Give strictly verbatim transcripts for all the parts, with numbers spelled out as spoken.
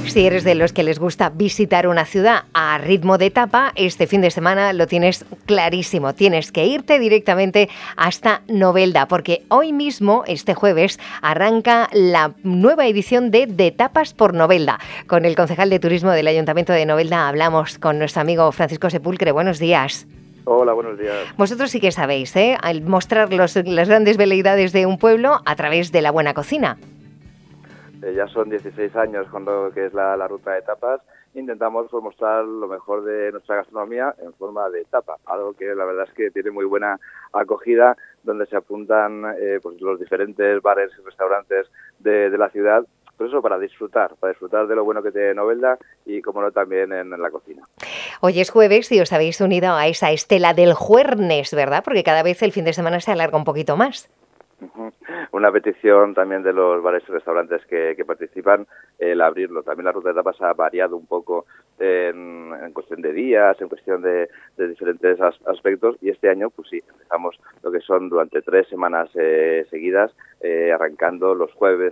Si eres de los que les gusta visitar una ciudad a ritmo de tapa, este fin de semana lo tienes clarísimo. Tienes que irte directamente hasta Novelda, porque hoy mismo, este jueves, arranca la nueva edición de De Tapas por Novelda. Con el concejal de turismo del Ayuntamiento de Novelda hablamos con nuestro amigo Francisco Sepulcre. Buenos días. Hola, buenos días. Vosotros sí que sabéis, ¿eh? Al mostrar los, las grandes veleidades de un pueblo a través de la buena cocina. Eh, ya son dieciséis años con lo que es la, la ruta de tapas. Intentamos pues, mostrar lo mejor de nuestra gastronomía en forma de tapa, algo que la verdad es que tiene muy buena acogida, donde se apuntan eh, pues, los diferentes bares y restaurantes de, de la ciudad, pues eso, para disfrutar, para disfrutar de lo bueno que tiene Novelda y, como no, también en, en la cocina. Hoy es jueves y os habéis unido a esa estela del juernes, ¿verdad? Porque cada vez el fin de semana se alarga un poquito más. Una petición también de los bares y restaurantes que, que participan, el abrirlo. También la ruta de tapas ha variado un poco en, en cuestión de días, en cuestión de, de diferentes as, aspectos, y este año, pues sí, empezamos lo que son durante tres semanas eh, seguidas, eh, arrancando los jueves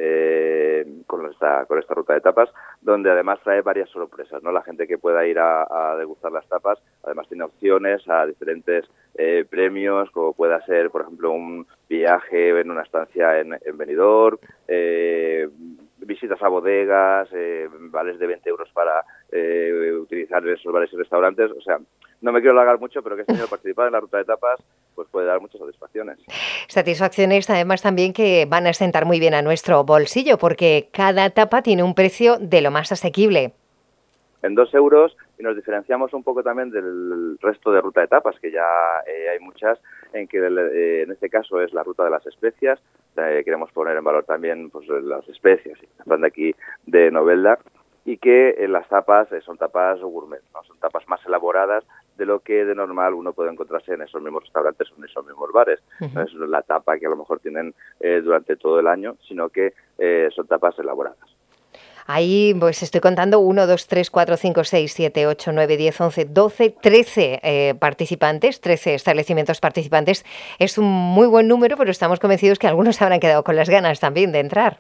eh, con esta con esta ruta de tapas, donde además trae varias sorpresas, ¿no? La gente que pueda ir a, a degustar las tapas, además tiene opciones a diferentes eh, premios, como pueda ser, por ejemplo, un viaje en una estancia en, en Benidorm, eh, visitas a bodegas, eh, vales de veinte euros para eh, utilizar esos bares y restaurantes. O sea, no me quiero alargar mucho, pero que este año participar en la ruta de tapas pues puede dar muchas satisfacciones. Satisfacciones además también que van a sentar muy bien a nuestro bolsillo, porque cada tapa tiene un precio de lo más asequible. En dos euros, y nos diferenciamos un poco también del resto de ruta de tapas, que ya eh, hay muchas, en que eh, en este caso es la ruta de las especias. Eh, queremos poner en valor también pues las especias, están de aquí de Novelda, y que eh, las tapas eh, son tapas gourmet, ¿no? Son tapas más elaboradas de lo que de normal uno puede encontrarse en esos mismos restaurantes o en esos mismos bares. Uh-huh. No es la tapa que a lo mejor tienen eh, durante todo el año, sino que eh, son tapas elaboradas. Ahí pues estoy contando uno, dos, tres, cuatro, cinco, seis, siete, ocho, nueve, diez, once, doce, trece eh, participantes, trece establecimientos participantes. Es un muy buen número, pero estamos convencidos que algunos habrán quedado con las ganas también de entrar.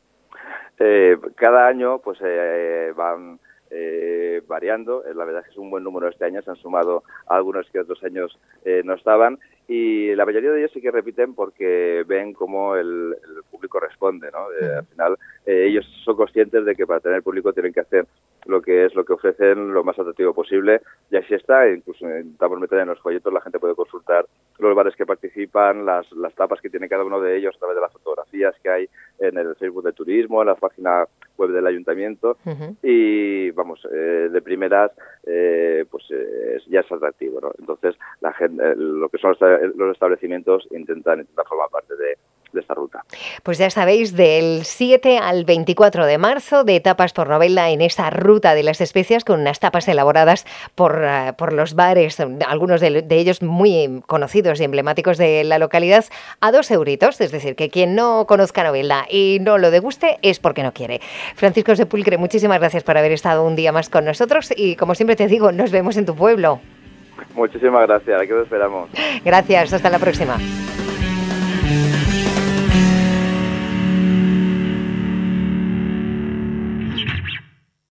Eh, cada año pues eh, van eh, variando. La verdad es que es un buen número este año. Se han sumado algunos que otros años eh, no estaban, y la mayoría de ellos sí que repiten porque ven cómo el, el público responde, ¿no? Eh, al final eh, ellos son conscientes de que para tener público tienen que hacer lo que es lo que ofrecen lo más atractivo posible, y así está. Incluso intentamos meter en los folletos, la gente puede consultar los bares que participan, las, las tapas que tiene cada uno de ellos a través de las fotografías que hay en el Facebook de Turismo, en la página web del Ayuntamiento. Uh-huh. Y vamos, eh, de primeras eh, pues eh, ya es atractivo, ¿no? Entonces la gente, eh, lo que son los, los establecimientos intentan, intentan formar parte de de esta ruta. Pues ya sabéis, del siete al veinticuatro de marzo, de Tapas por Novelda, en esa ruta de las especias, con unas tapas elaboradas por, uh, por los bares, algunos de, de ellos muy conocidos y emblemáticos de la localidad, a dos euritos. Es decir, que quien no conozca Novelda y no lo deguste es porque no quiere. Francisco Sepulcre, muchísimas gracias por haber estado un día más con nosotros, y como siempre te digo, nos vemos en tu pueblo. Muchísimas gracias, aquí os esperamos. Gracias, hasta la próxima.